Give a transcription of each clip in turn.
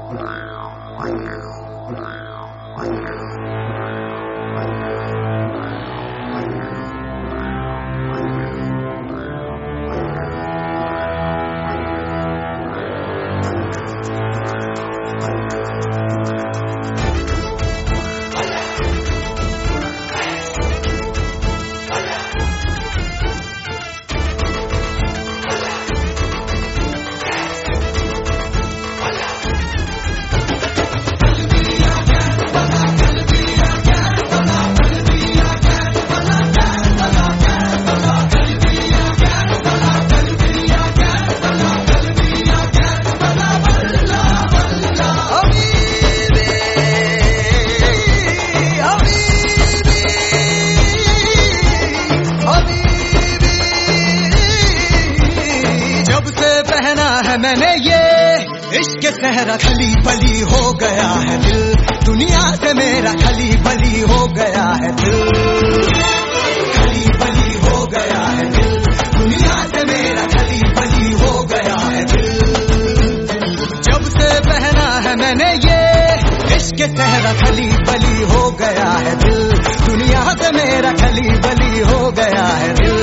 मैंने ये इश्क सहरा खली बली हो गया है दिल, दुनिया से मेरा खली बली हो गया है दिल, खली बली हो गया है दिल, दुनिया से मेरा खली बली हो गया है दिल। जब से पहना है मैंने ये इश्क सहरा खली बली हो गया है दिल, दुनिया से मेरा खली बली हो गया है दिल।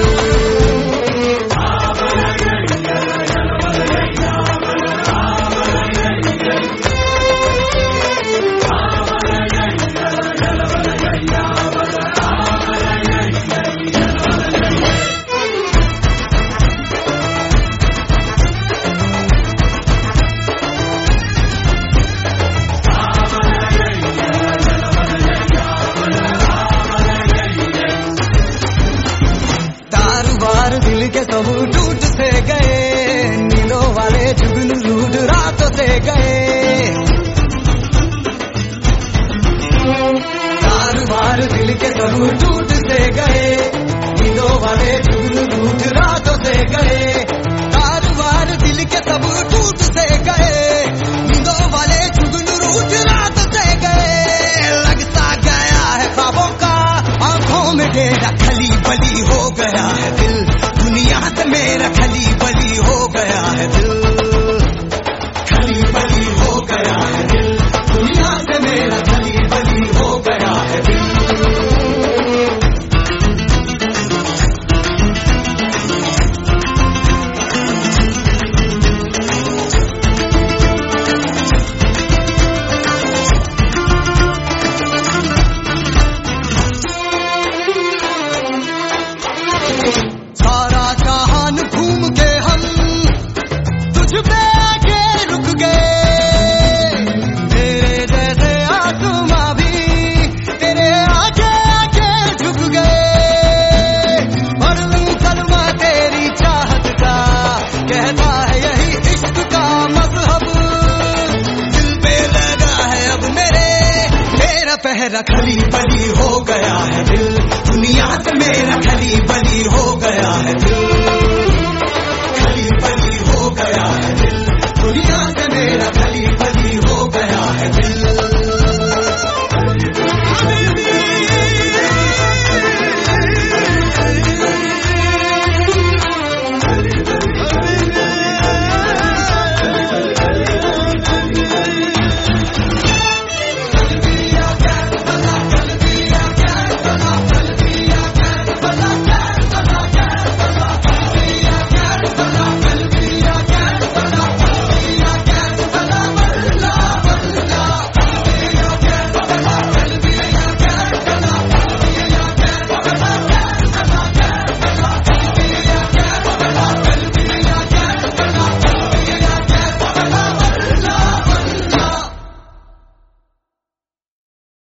दिल के सब टूट से गए, नीलों वाले जुगनू रूठ रातों से गए, बार दिल के सब टूट से गए, नीलों वाले जुगनू रूठ रातों से गए, बार दिल के सब टूट से गए, नीलों वाले जुगनू रूठ रातों से गए। लगता गया है ख्वाबों का आंखों में डेरा, खली बली हो गया है दिल, दुनिया से मेरा खली बली हो गया है दिल, खली बली हो गया है दिल, दुनिया से मेरा खली बली हो गया है दिल। सारा जहान घूम के हम तुझ पे आके रुक गए, तेरे जैसे आसमां भी तेरे आगे आके झुक गए। पढ़ लूं कलमा तेरी चाहत का, कहता है यही इश्क का मजहब, दिल पे लगा है अब मेरा पहरा, खली बली हो गया है दिल, दुनिया से मेरा खली बली हो गया है दिल, खली बली हो गया है दिल, दुनिया